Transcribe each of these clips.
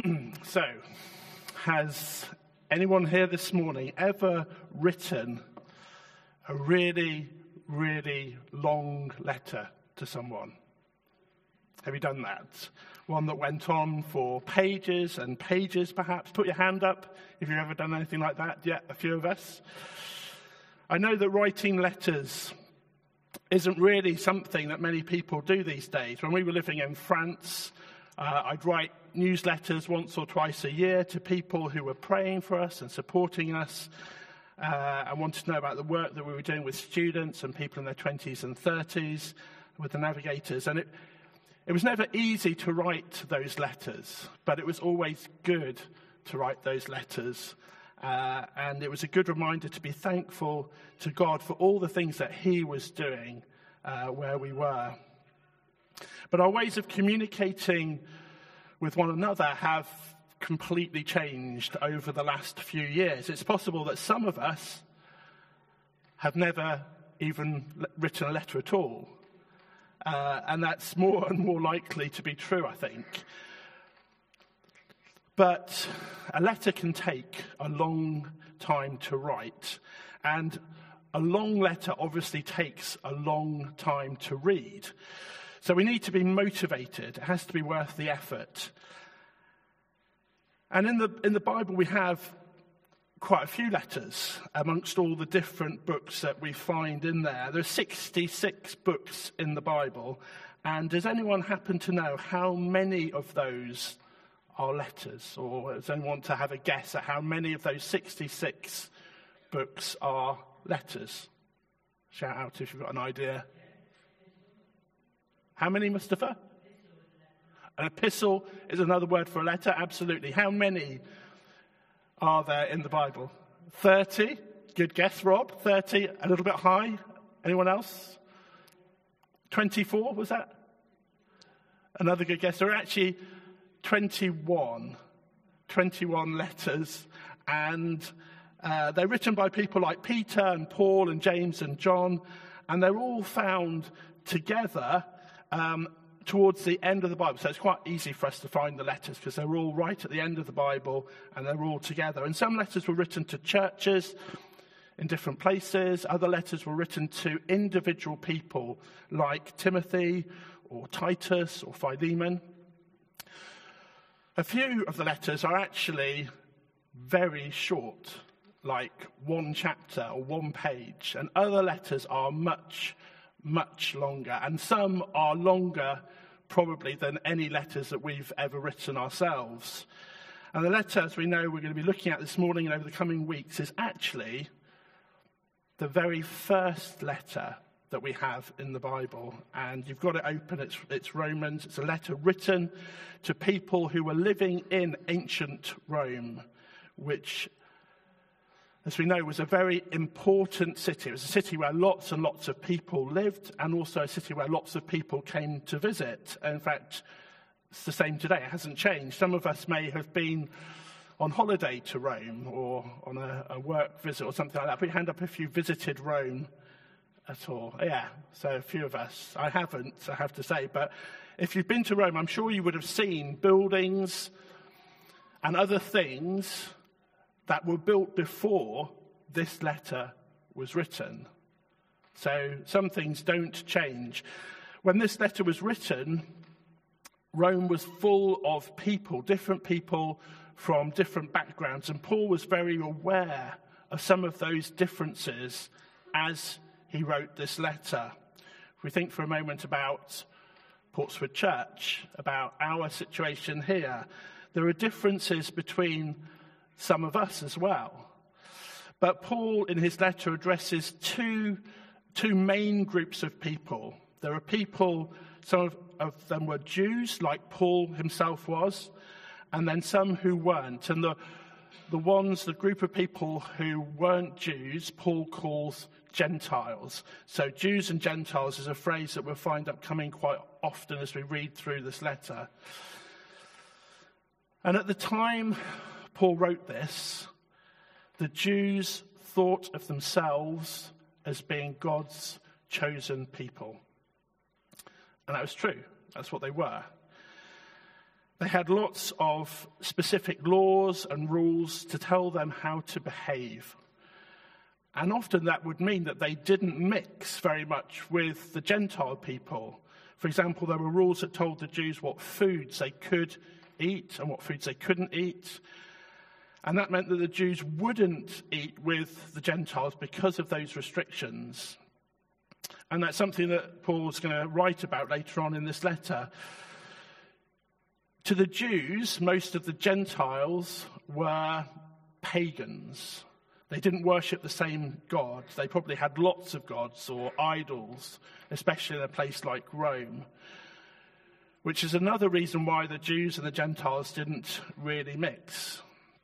So, has anyone here this morning ever written a really, really long letter to someone? Have you done that? One that went on for pages and pages, perhaps? Put your hand up if you've ever done anything like that. Yeah, a few of us. I know that writing letters isn't really something that many people do these days. When we were living in France, I'd write newsletters once or twice a year to people who were praying for us and supporting us and wanted to know about the work that we were doing with students and people in their 20s and 30s with the Navigators. And it was never easy to write those letters, but it was always good to write those letters. And it was a good reminder to be thankful to God for all the things that he was doing where we were. But our ways of communicating with one another have completely changed over the last few years. It's possible that some of us have never even written a letter at all. And that's more and more likely to be true, I think. But a letter can take a long time to write. And a long letter obviously takes a long time to read. So we need to be motivated. It has to be worth the effort. And in the Bible we have quite a few letters amongst all the different books that we find in there. There are 66 books in the Bible. And does anyone happen to know how many of those are letters? Or does anyone want to have a guess at how many of those 66 books are letters? Shout out if you've got an idea. How many, Mustafa? An epistle is another word for a letter, absolutely. How many are there in the Bible? 30? Good guess, Rob. 30, a little bit high. Anyone else? 24, was that? Another good guess. There are actually 21 letters, and they're written by people like Peter and Paul and James and John, and they're all found together towards the end of the Bible. So it's quite easy for us to find the letters because they're all right at the end of the Bible and they're all together. And some letters were written to churches in different places. Other letters were written to individual people like Timothy or Titus or Philemon. A few of the letters are actually very short, like one chapter or one page, and other letters are much, much longer, and some are longer probably than any letters that we've ever written ourselves. And the letter, as we know, we're going to be looking at this morning and over the coming weeks, is actually the very first letter that we have in the Bible. And you've got it open, it's Romans. It's a letter written to people who were living in ancient Rome, which, as we know, was a very important city. It was a city where lots and lots of people lived, and also a city where lots of people came to visit. And in fact, it's the same today. It hasn't changed. Some of us may have been on holiday to Rome or on a work visit or something like that. Put your hand up if you visited Rome at all. Yeah, so a few of us. I haven't, I have to say. But if you've been to Rome, I'm sure you would have seen buildings and other things that were built before this letter was written. So some things don't change. When this letter was written, Rome was full of people, different people from different backgrounds, and Paul was very aware of some of those differences as he wrote this letter. If we think for a moment about Portswood Church, about our situation here, there are differences between some of us as well. But Paul, in his letter, addresses two main groups of people. There are people, some of them were Jews, like Paul himself was, and then some who weren't. And the group of people who weren't Jews, Paul calls Gentiles. So Jews and Gentiles is a phrase that we'll find upcoming quite often as we read through this letter. And at the time Paul wrote this, the Jews thought of themselves as being God's chosen people. And that was true. That's what they were. They had lots of specific laws and rules to tell them how to behave. And often that would mean that they didn't mix very much with the Gentile people. For example, there were rules that told the Jews what foods they could eat and what foods they couldn't eat. And that meant that the Jews wouldn't eat with the Gentiles because of those restrictions. And that's something that Paul's going to write about later on in this letter. To the Jews, most of the Gentiles were pagans. They didn't worship the same God. They probably had lots of gods or idols, especially in a place like Rome, which is another reason why the Jews and the Gentiles didn't really mix.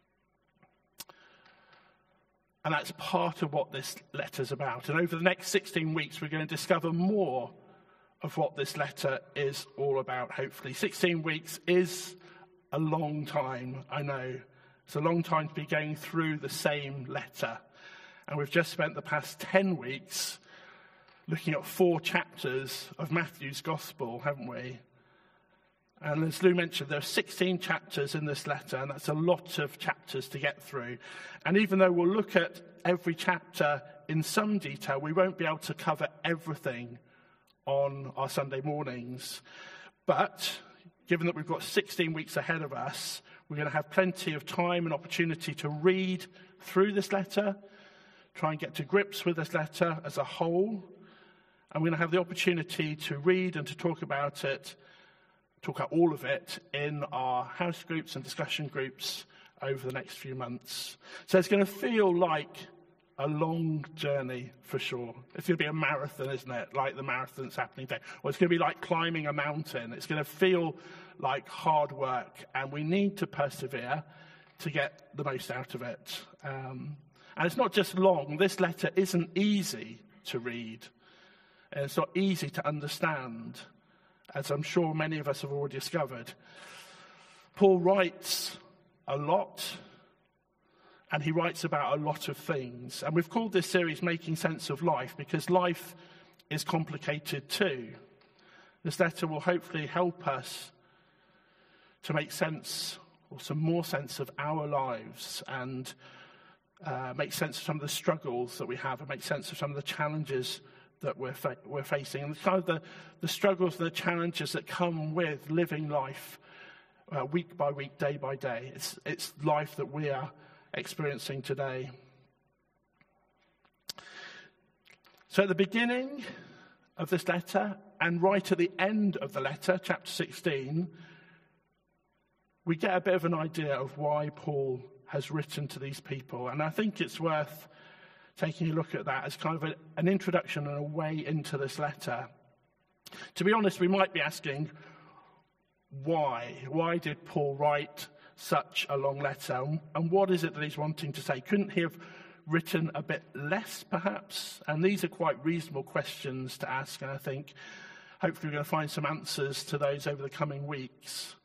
And that's part of what this letter's about. And over the next 16 weeks, we're going to discover more of what this letter is all about, hopefully. 16 weeks is a long time, I know. It's a long time to be going through the same letter. And we've just spent the past 10 weeks looking at 4 chapters of Matthew's Gospel, haven't we? And as Lou mentioned, there are 16 chapters in this letter, and that's a lot of chapters to get through. And even though we'll look at every chapter in some detail, we won't be able to cover everything on our Sunday mornings. But given that we've got 16 weeks ahead of us, we're going to have plenty of time and opportunity to read through this letter, try and get to grips with this letter as a whole. And we're going to have the opportunity to read and to talk about all of it in our house groups and discussion groups over the next few months. So it's going to feel like a long journey for sure. It's going to be a marathon, isn't it? Like the marathon that's happening today. Or it's going to be like climbing a mountain. It's going to feel like hard work, and we need to persevere to get the most out of it. And it's not just long. This letter isn't easy to read. And it's not easy to understand, as I'm sure many of us have already discovered. Paul writes a lot, and he writes about a lot of things. And we've called this series Making Sense of Life because life is complicated too. This letter will hopefully help us to make sense, or some more sense of our lives, and make sense of some of the struggles that we have, and make sense of some of the challenges that we're facing, and kind of the struggles and the challenges that come with living life week by week, day by day. It's life that we are experiencing today. So at the beginning of this letter, and right at the end of the letter, chapter 16, we get a bit of an idea of why Paul has written to these people. And I think it's worth taking a look at that as kind of an introduction and a way into this letter. To be honest, we might be asking, why? Why did Paul write such a long letter? And what is it that he's wanting to say? Couldn't he have written a bit less, perhaps? And these are quite reasonable questions to ask, and I think hopefully we're going to find some answers to those over the coming weeks.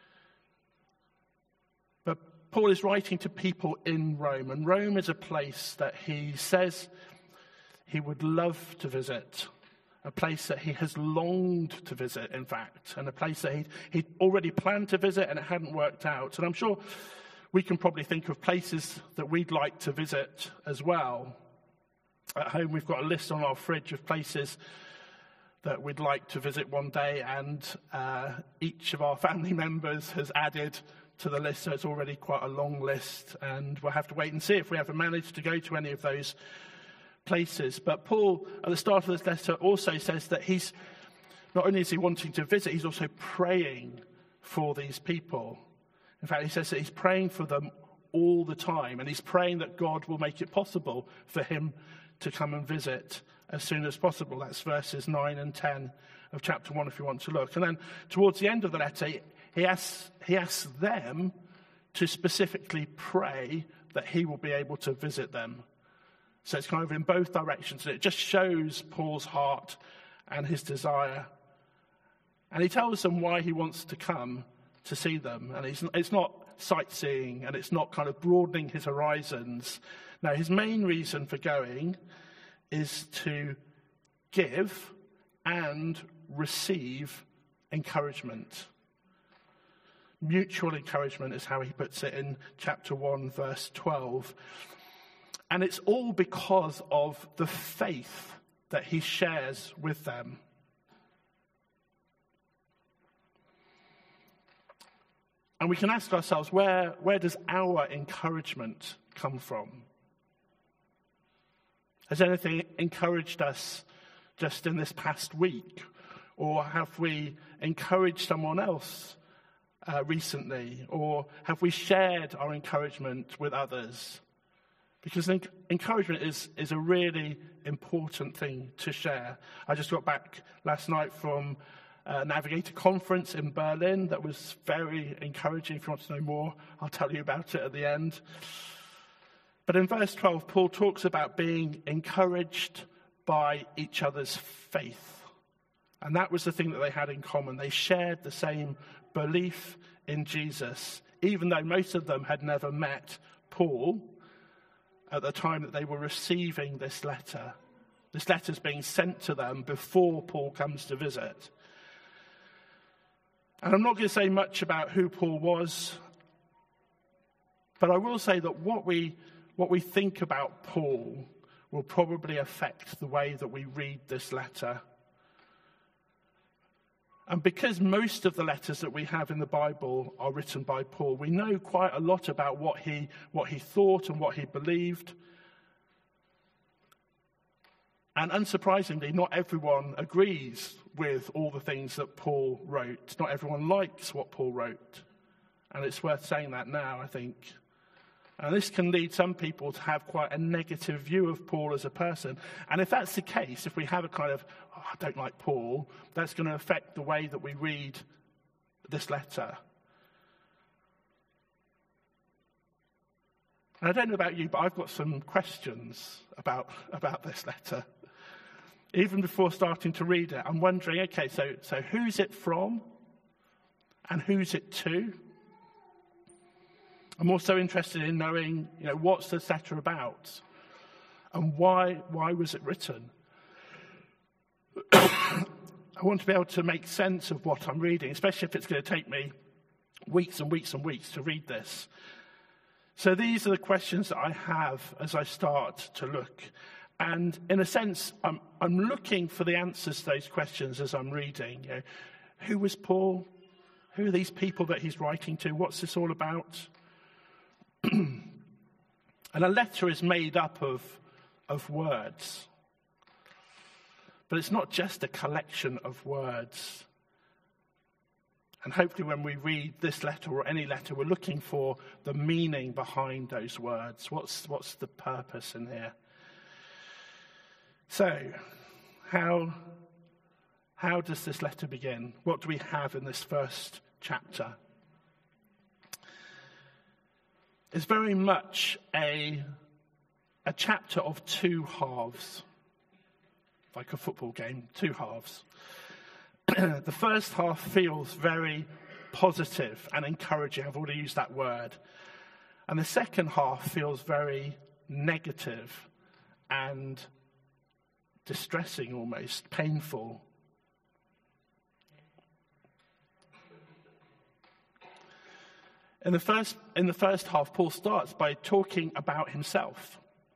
But Paul is writing to people in Rome, and Rome is a place that he says he would love to visit, a place that he has longed to visit, in fact, and a place that he'd already planned to visit and it hadn't worked out. And I'm sure we can probably think of places that we'd like to visit as well. At home, we've got a list on our fridge of places that we'd like to visit one day, and each of our family members has added to the list, so it's already quite a long list, and we'll have to wait and see if we ever manage to go to any of those places. But Paul, at the start of this letter, also says that he's not only is he wanting to visit, he's also praying for these people. In fact, he says that he's praying for them all the time, and he's praying that God will make it possible for him to come and visit as soon as possible. That's verses 9 and 10 of chapter 1, if you want to look. And then towards the end of the letter, he asks them to specifically pray that he will be able to visit them. So it's kind of in both directions. And it just shows Paul's heart and his desire. And he tells them why he wants to come to see them. And it's not sightseeing, and it's not kind of broadening his horizons. No, his main reason for going is to give and receive encouragement. Mutual encouragement is how he puts it in chapter 1, verse 12. And it's all because of the faith that he shares with them. And we can ask ourselves, where does our encouragement come from? Has anything encouraged us just in this past week? Or have we encouraged someone else recently? Or have we shared our encouragement with others? Because encouragement is a really important thing to share. I just got back last night from a Navigator conference in Berlin that was very encouraging. If you want to know more, I'll tell you about it at the end. But in verse 12, Paul talks about being encouraged by each other's faith. And that was the thing that they had in common. They shared the same belief in Jesus, even though most of them had never met Paul at the time that they were receiving this letter. This letter's being sent to them before Paul comes to visit. And I'm not going to say much about who Paul was, but I will say that what we think about Paul will probably affect the way that we read this letter. And because most of the letters that we have in the Bible are written by Paul, we know quite a lot about what he thought and what he believed. And unsurprisingly, not everyone agrees with all the things that Paul wrote. Not everyone likes what Paul wrote. And it's worth saying that now, I think. And this can lead some people to have quite a negative view of Paul as a person. And if that's the case, if we have a kind of, I don't like Paul, that's going to affect the way that we read this letter. And I don't know about you, but I've got some questions about this letter. Even before starting to read it, I'm wondering, okay, so who's it from? And who's it to? I'm also interested in knowing, what's this letter about? And why was it written? I want to be able to make sense of what I'm reading, especially if it's going to take me weeks and weeks and weeks to read this. So these are the questions that I have as I start to look. And in a sense, I'm looking for the answers to those questions as I'm reading. Who was Paul? Who are these people that he's writing to? What's this all about? And a letter is made up of words. But it's not just a collection of words. And hopefully when we read this letter or any letter, we're looking for the meaning behind those words. What's the purpose in here? So, how does this letter begin? What do we have in this first chapter? It's very much a chapter of two halves, like a football game, two halves. The first half feels very positive and encouraging. I've already used that word. And the second half feels very negative and distressing, almost painful. In the first half, Paul starts by talking about himself.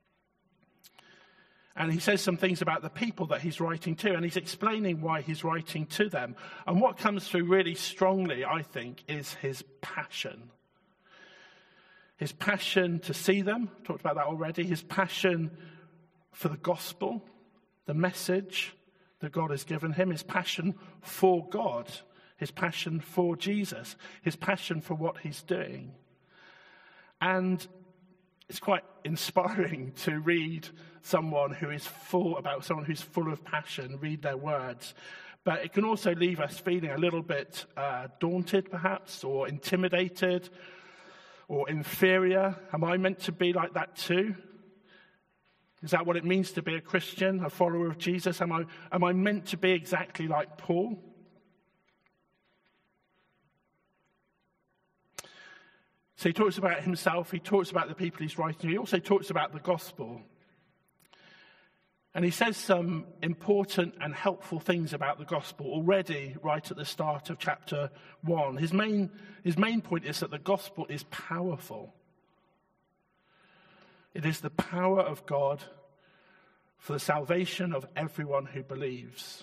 And he says some things about the people that he's writing to, and he's explaining why he's writing to them. And what comes through really strongly, I think, is his passion. His passion to see them, talked about that already. His passion for the gospel, the message that God has given him. His passion for God. His passion for Jesus. His passion for what he's doing. And it's quite inspiring to read someone who's full of passion, read their words. But it can also leave us feeling a little bit daunted, perhaps, or intimidated, or inferior. Am I meant to be like that too? Is that what it means to be a Christian, a follower of Jesus? Am I meant to be exactly like Paul? So he talks about himself, he talks about the people he's writing to, he also talks about the gospel. And he says some important and helpful things about the gospel already right at the start of chapter 1. His main point is that the gospel is powerful. It is the power of God for the salvation of everyone who believes.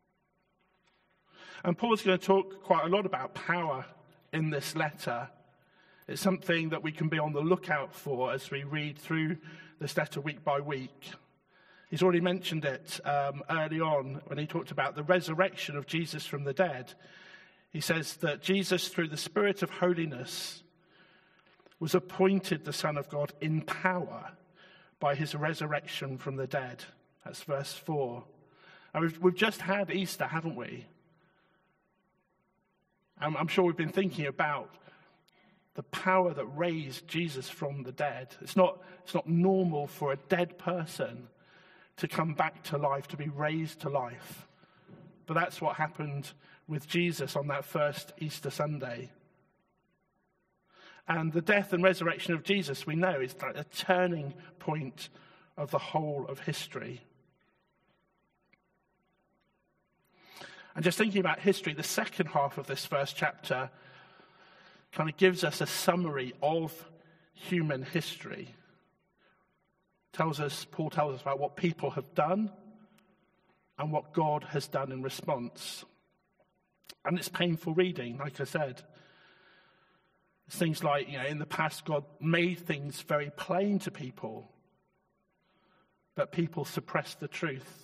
And Paul's going to talk quite a lot about power in this letter. It's something that we can be on the lookout for as we read through this letter week by week. He's already mentioned it early on when he talked about the resurrection of Jesus from the dead. He says that Jesus, through the Spirit of holiness, was appointed the Son of God in power by his resurrection from the dead. That's verse 4. And we've just had Easter, haven't we? I'm sure we've been thinking about the power that raised Jesus from the dead. It's not normal for a dead person to come back to life, to be raised to life. But that's what happened with Jesus on that first Easter Sunday. And the death and resurrection of Jesus, we know, is like a turning point of the whole of history. And just thinking about history, the second half of this first chapter kind of gives us a summary of human history. Paul tells us about what people have done and what God has done in response. And it's painful reading, like I said. It's things like, in the past, God made things very plain to people, but people suppressed the truth.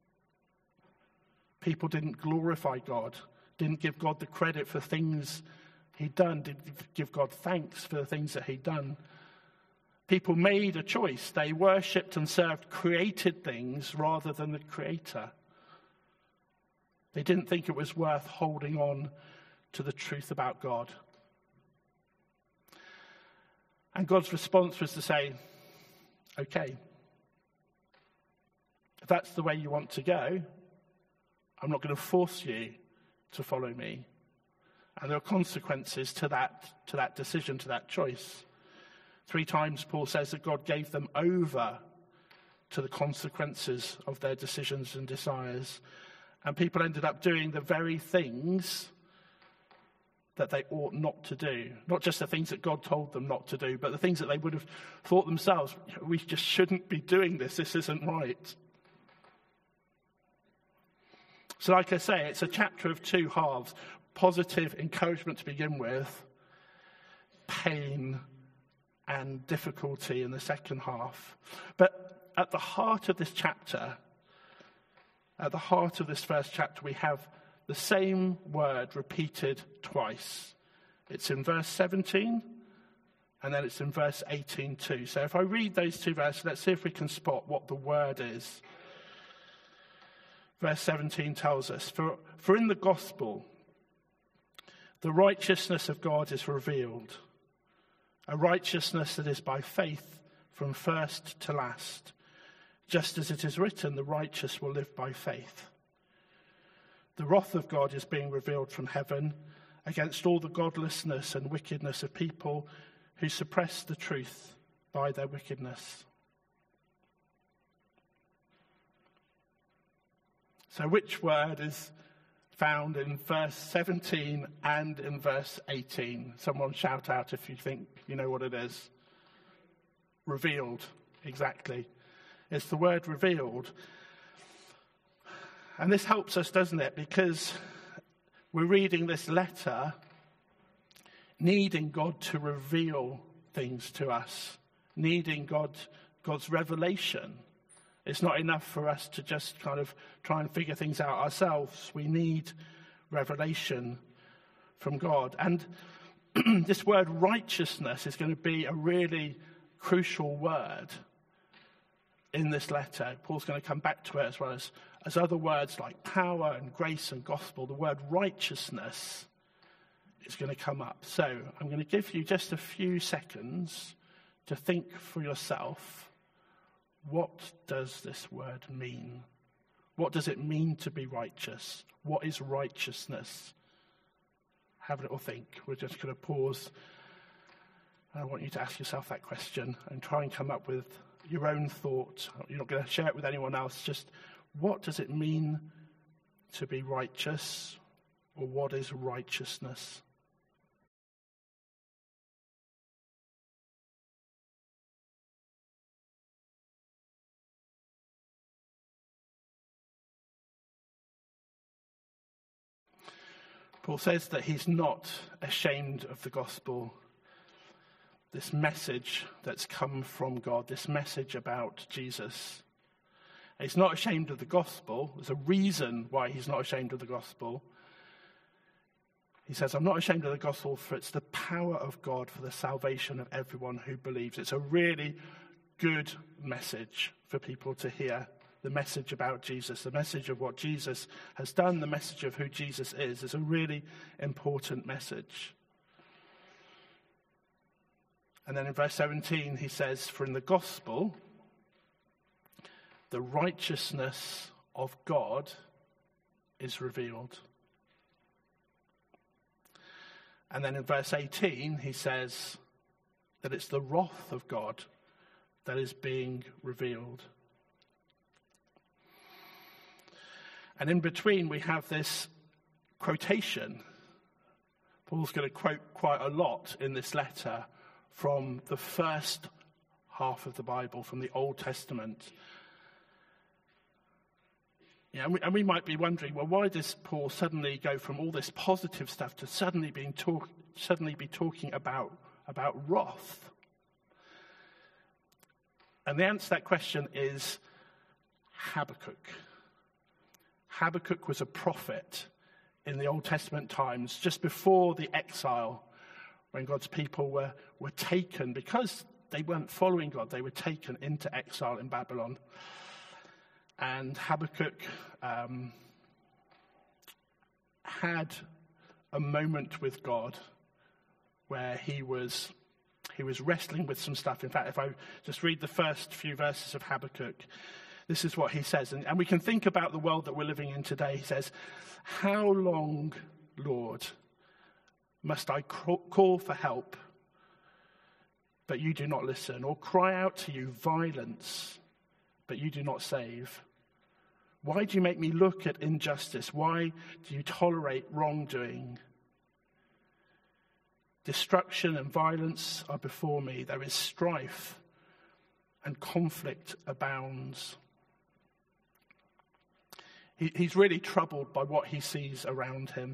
People didn't glorify God, didn't give God the credit for things he'd done, didn't give God thanks for the things that he'd done. People made a choice. They worshipped and served created things rather than the Creator. They didn't think it was worth holding on to the truth about God. And God's response was to say, okay, if that's the way you want to go, I'm not going to force you to follow me. And there are consequences to that decision, to that choice. 3 times Paul says that God gave them over to the consequences of their decisions and desires. And people ended up doing the very things that they ought not to do. Not just the things that God told them not to do, but the things that they would have thought themselves, we just shouldn't be doing this. This isn't right. So like I say, it's a chapter of 2 halves. Positive encouragement to begin with, pain and difficulty in the second half. But at the heart of this chapter, at the heart of this first chapter, we have the same word repeated twice. It's in verse 17, and then it's in verse 18 too. So if I read those 2 verses, let's see if we can spot what the word is. Verse 17 tells us, For in the gospel, the righteousness of God is revealed, a righteousness that is by faith from first to last. Just as it is written, the righteous will live by faith. The wrath of God is being revealed from heaven against all the godlessness and wickedness of people who suppress the truth by their wickedness. So which word is found in verse 17 and in verse 18? Someone shout out if you think you know what it is. Revealed, exactly. It's the word revealed. And this helps us, doesn't it? Because we're reading this letter needing God to reveal things to us, needing God's revelation. It's not enough for us to just kind of try and figure things out ourselves. We need revelation from God. And this word righteousness is going to be a really crucial word in this letter. Paul's going to come back to it as well as other words like power and grace and gospel. The word righteousness is going to come up. So I'm going to give you just a few seconds to think for yourself. What does this word mean? What does it mean to be righteous? What is righteousness? Have a little think. We're just going to pause. I want you to ask yourself that question and try and come up with your own thought. You're not going to share it with anyone else. Just what does it mean to be righteous, or what is righteousness? Paul says that he's not ashamed of the gospel, this message that's come from God, this message about Jesus. He's not ashamed of the gospel. There's a reason why he's not ashamed of the gospel. He says, I'm not ashamed of the gospel, for it's the power of God for the salvation of everyone who believes. It's a really good message for people to hear. The message about Jesus, the message of what Jesus has done, the message of who Jesus is a really important message. And then in verse 17, he says, for in the gospel, the righteousness of God is revealed. And then in verse 18, he says that it's the wrath of God that is being revealed. And in between, we have this quotation. Paul's going to quote quite a lot in this letter from the first half of the Bible, from the Old Testament. Yeah, and we might be wondering, well, why does Paul suddenly go from all this positive stuff to suddenly be talking about wrath? And the answer to that question is Habakkuk. Habakkuk was a prophet in the Old Testament times, just before the exile, when God's people were taken, because they weren't following God, they were taken into exile in Babylon. And Habakkuk had a moment with God where he was wrestling with some stuff. In fact, if I just read the first few verses of Habakkuk, this is what he says. And we can think about the world that we're living in today. He says, how long, Lord, must I call for help, but you do not listen, or cry out to you violence, but you do not save? Why do you make me look at injustice? Why do you tolerate wrongdoing? Destruction and violence are before me. There is strife and conflict abounds. He's really troubled by what he sees around him.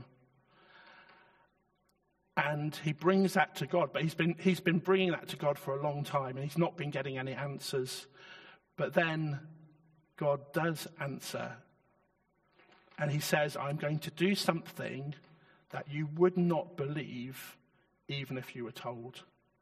And he brings that to God, but he's been bringing that to God for a long time, and he's not been getting any answers. But then God does answer, and he says, I'm going to do something that you would not believe even if you were told.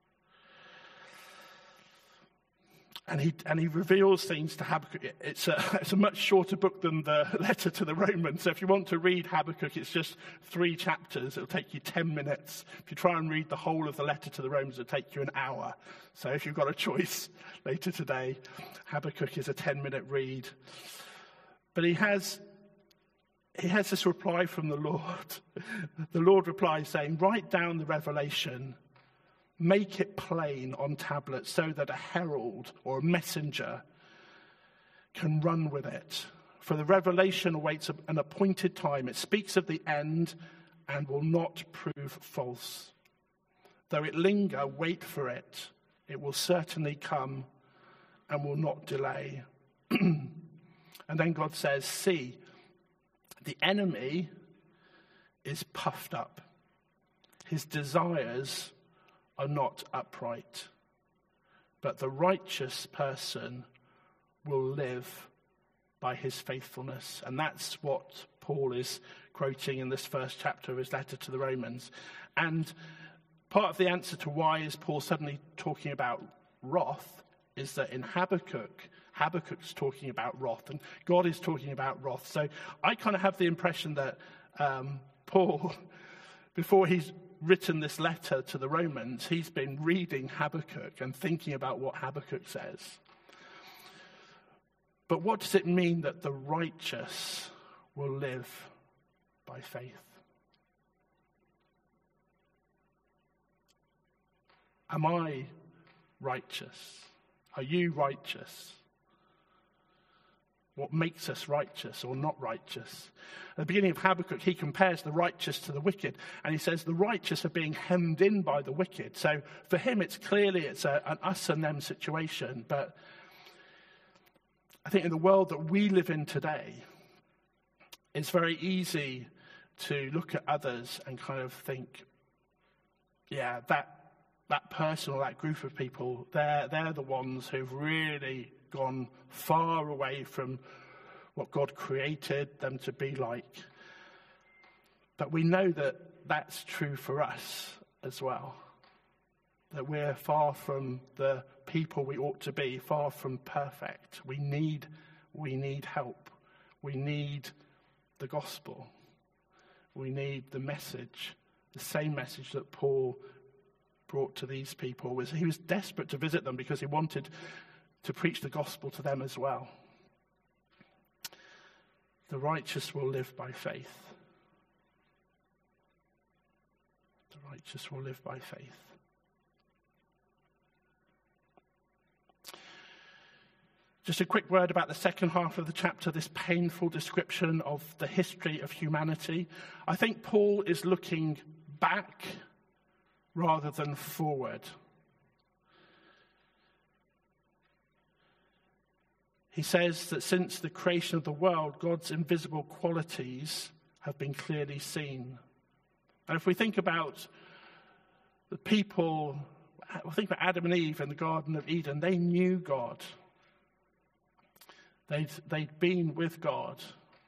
And he reveals things to Habakkuk. It's a much shorter book than the letter to the Romans. So if you want to read Habakkuk, it's just 3 chapters. It'll take you 10 minutes. If you try and read the whole of the letter to the Romans, it'll take you an hour. So if you've got a choice later today, Habakkuk is a 10-minute read. But he has this reply from the Lord. The Lord replies saying, write down the revelation, make it plain on tablets so that a herald or a messenger can run with it. For the revelation awaits an appointed time. It speaks of the end and will not prove false. Though it linger, wait for it. It will certainly come and will not delay. And then God says, see, the enemy is puffed up. His desires are not upright, but the righteous person will live by his faithfulness. And that's what Paul is quoting in this first chapter of his letter to the Romans. And part of the answer to why is Paul suddenly talking about wrath is that in Habakkuk's talking about wrath, and God is talking about wrath. So I kind of have the impression that Paul, before he's written this letter to the Romans, he's been reading Habakkuk and thinking about what Habakkuk says. But what does it mean that the righteous will live by faith? Am I righteous? Are you righteous? What makes us righteous or not righteous? At the beginning of Habakkuk, he compares the righteous to the wicked, and he says the righteous are being hemmed in by the wicked. So for him, it's an us and them situation. But I think in the world that we live in today, it's very easy to look at others and kind of think, yeah, that person or that group of people, they're the ones who've really gone far away from what God created them to be like. But we know that that's true for us as well. That we're far from the people we ought to be, far from perfect. We need help. We need the gospel. We need the message, the same message that Paul brought to these people. He was desperate to visit them because he wanted to preach the gospel to them as well. The righteous will live by faith. The righteous will live by faith. Just a quick word about the second half of the chapter, this painful description of the history of humanity. I think Paul is looking back rather than forward. He says that since the creation of the world, God's invisible qualities have been clearly seen. And if we think about the people, think about Adam and Eve in the Garden of Eden, they knew God. They'd been with God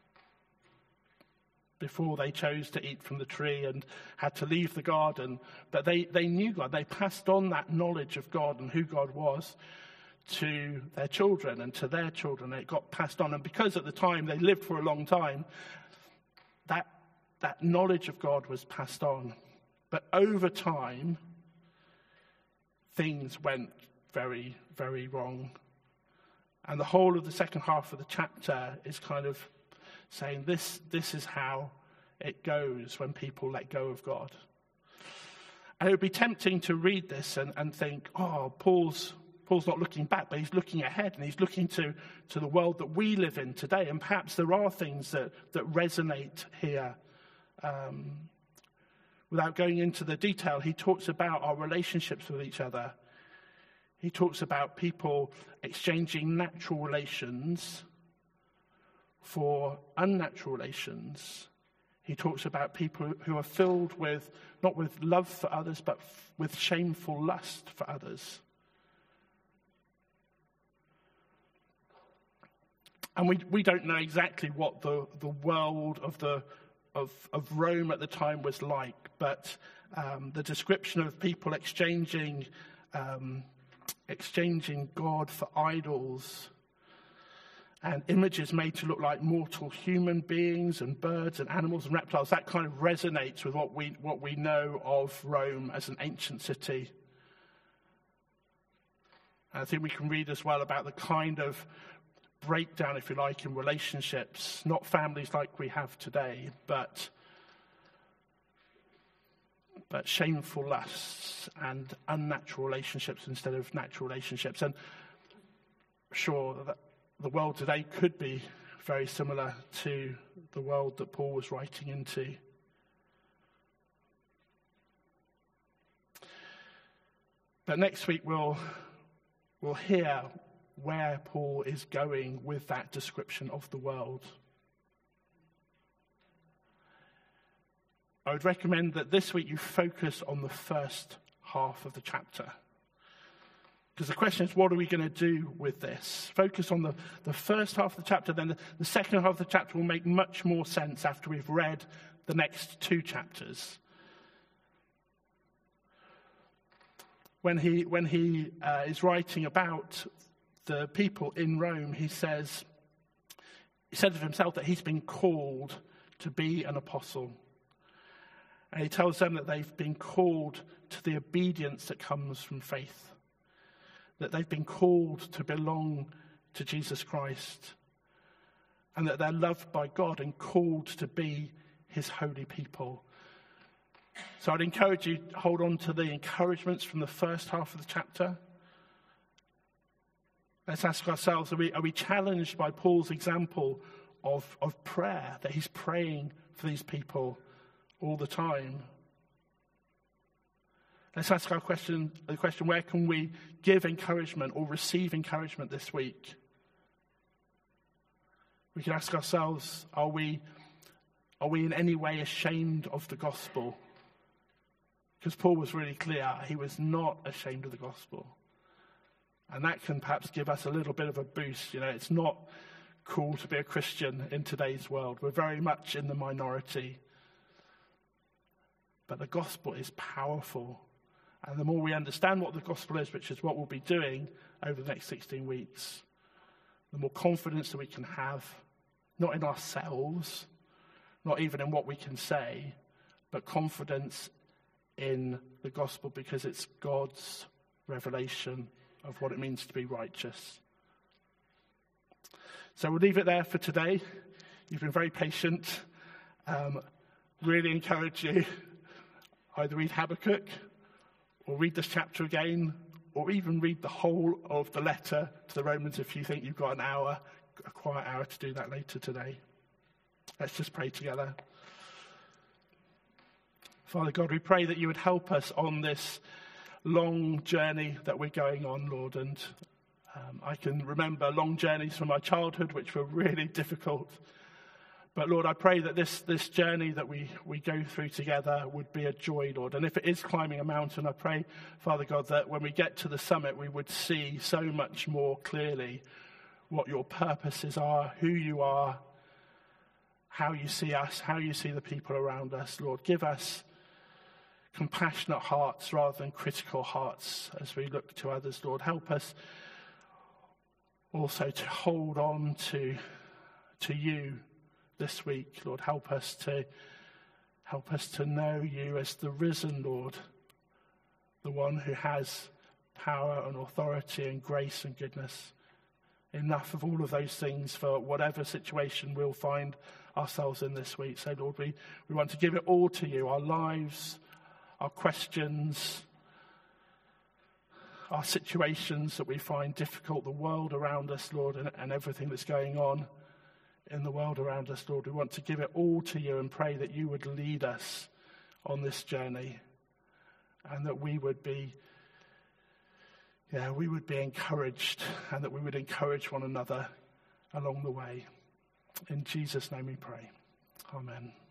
before they chose to eat from the tree and had to leave the garden. But they knew God. They passed on that knowledge of God and who God was to their children and to their children. It got passed on. And because at the time they lived for a long time, that knowledge of God was passed on. But over time, things went very, very wrong. And the whole of the second half of the chapter is kind of saying this is how it goes when people let go of God. And it would be tempting to read this and think, oh, Paul's not looking back, but he's looking ahead, and he's looking to the world that we live in today. And perhaps there are things that resonate here. Without going into the detail, he talks about our relationships with each other. He talks about people exchanging natural relations for unnatural relations. He talks about people who are filled with, not with love for others, but with shameful lust for others. And we don't know exactly what the world of Rome at the time was like, but the description of people exchanging God for idols and images made to look like mortal human beings and birds and animals and reptiles, that kind of resonates with what we know of Rome as an ancient city. And I think we can read as well about the kind of breakdown, if you like, in relationships, not families like we have today, but shameful lusts and unnatural relationships instead of natural relationships. And sure, that the world today could be very similar to the world that Paul was writing into. But next week we'll hear where Paul is going with that description of the world. I would recommend that this week you focus on the first half of the chapter. Because the question is, what are we going to do with this? Focus on the first half of the chapter, then the second half of the chapter will make much more sense after we've read the next two chapters. When he is writing about the people in Rome, he said of himself that he's been called to be an apostle. And he tells them that they've been called to the obedience that comes from faith. That they've been called to belong to Jesus Christ. And that they're loved by God and called to be his holy people. So I'd encourage you to hold on to the encouragements from the first half of the chapter. Let's ask ourselves, are we challenged by Paul's example of prayer, that he's praying for these people all the time? Let's ask the question, where can we give encouragement or receive encouragement this week? We can ask ourselves, are we in any way ashamed of the gospel? Because Paul was really clear, he was not ashamed of the gospel. And that can perhaps give us a little bit of a boost. It's not cool to be a Christian in today's world. We're very much in the minority. But the gospel is powerful. And the more we understand what the gospel is, which is what we'll be doing over the next 16 weeks, the more confidence that we can have, not in ourselves, not even in what we can say, but confidence in the gospel because it's God's revelation of what it means to be righteous. So we'll leave it there for today. You've been very patient. Really encourage you, either read Habakkuk or read this chapter again, or even read the whole of the letter to the Romans if you think you've got a quiet hour to do that later today. Let's just pray together. Father God, we pray that you would help us on this long journey that we're going on, Lord. And I can remember long journeys from my childhood which were really difficult. But Lord, I pray that this journey that we go through together would be a joy, Lord. And if it is climbing a mountain, I pray, Father God, that when we get to the summit, we would see so much more clearly what your purposes are, who you are, how you see us, how you see the people around us. Lord, give us compassionate hearts rather than critical hearts as we look to others. Lord, help us also to hold on to you this week. Lord, help us to know you as the risen Lord, the one who has power and authority and grace and goodness. Enough of all of those things for whatever situation we'll find ourselves in this week. So Lord, we want to give it all to you, our lives, our questions, our situations that we find difficult, the world around us, Lord, and everything that's going on in the world around us, Lord. We want to give it all to you and pray that you would lead us on this journey and that we would be encouraged and that we would encourage one another along the way. In Jesus' name we pray. Amen.